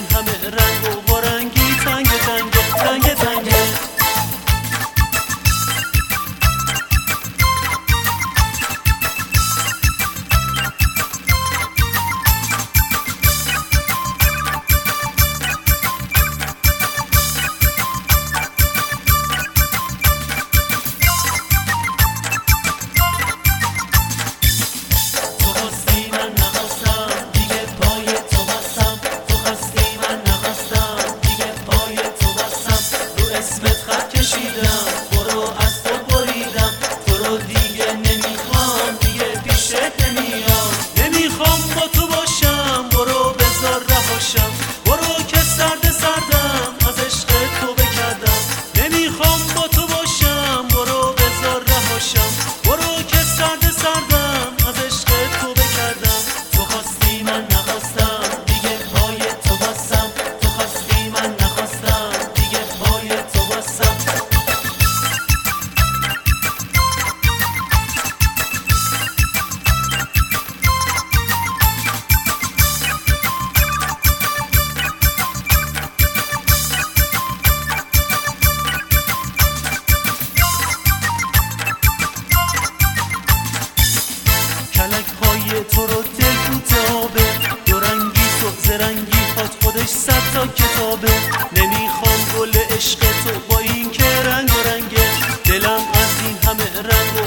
همه رنگ و وارنگی تنگ تنگه تنگ تنگه. برو از تو بریدم، تو رو دیگه نمیخوام، دیگه پیشت نمیام. نمیخوام با تو باشم، برو بذار رهاشم، برو که سرد سردم از عشق تو بکردم. نمیخوام با تو باشم، برو بذار رهاشم، برو که سرد سردم از عشق تو بکردم. تو خواستی من نخواستم، دیگه پای تو بستم، تو خواستی من نخواستم، دیگه پای تو بستم. تو رو دل کوتابه، دو رنگی تو زرنگی هات خودش 100 تا کتابه. نمیخوام گل عشق تو با این که رنگ و رنگه، دلم از این همه رنگ و